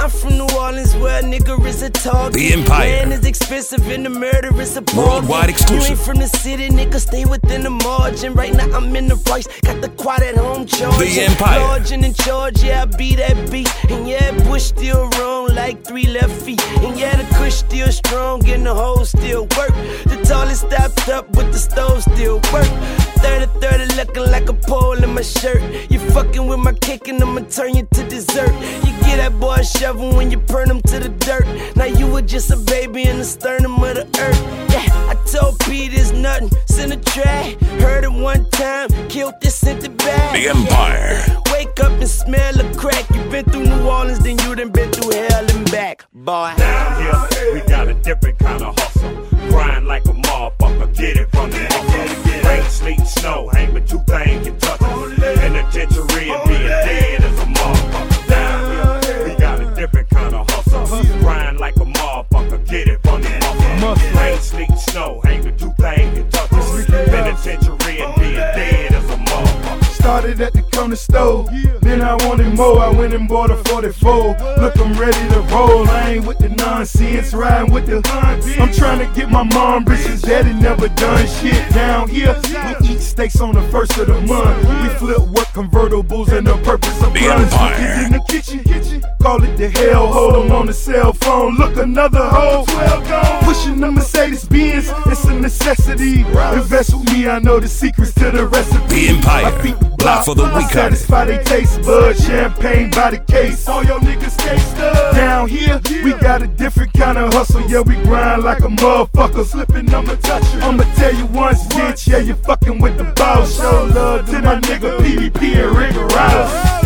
I'm from New Orleans where a nigga is a target. The Empire. Land is expensive and the murder is a bargain. Worldwide exclusive. You ain't from the city, nigga, stay within the margin. Right now I'm in the Royce, got the quad at home charging. The Empire. Lodging in charge, yeah, I be that beat. And yeah, Bush still wrong like 3 left feet. And yeah, the kush still strong and the hoes still work. The tallest stopped up but the stove still work. 30-30 looking like a pole in my shirt. You fucking with my cake and I'ma turn you to dessert. You get that boy a shovel when you burn him to the dirt. Now you were just a baby in the sternum of the earth. Yeah, I told P there's nothing, send a track. Heard it one time, killed this, sent it back. The Empire. Yeah. Wake up and smell a crack. You been through New Orleans, then you done been through hell and back, boy. Down here, we got a different kind of hustle. Grind like a motherfucker, get it from the muscle. Rain, sleet, snow, ain't but 2 things you touch. Penitentiary and being dead as a motherfucker. Down here, we got a different kind of hustle. Grind like a motherfucker, get it from the muscle. Rain, sleet, snow, ain't but 2 things you touch. Penitentiary and being dead as a motherfucker. Started at the corner store, then I wanted more. I went and bought a 44. Look, I'm ready to roll. I ain't with the nonsense, riding with the I'm trying to get my mom rich, his daddy never done shit. Down here, we eat steaks on the 1st of the month. We flip work convertibles and the purpose of The blunts. Empire. In the kitchen, call it the hellhole. I'm on the cell phone, look, another hole. 12 gone. Pushing the Mercedes Benz, it's a necessity. Invest with me, I know the secrets to the recipe. The Empire. I beat the Block for the I weekend. satisfy they taste buds, champagne by the case. All your niggas gangsta. Down here, we got a different kind of hustle. Yeah, we grind like a motherfucker. Slipping, I'ma touch you. I'ma tell you once, bitch. Yeah, you fucking with the boss. Show love to my nigga PvP and Rick Ross.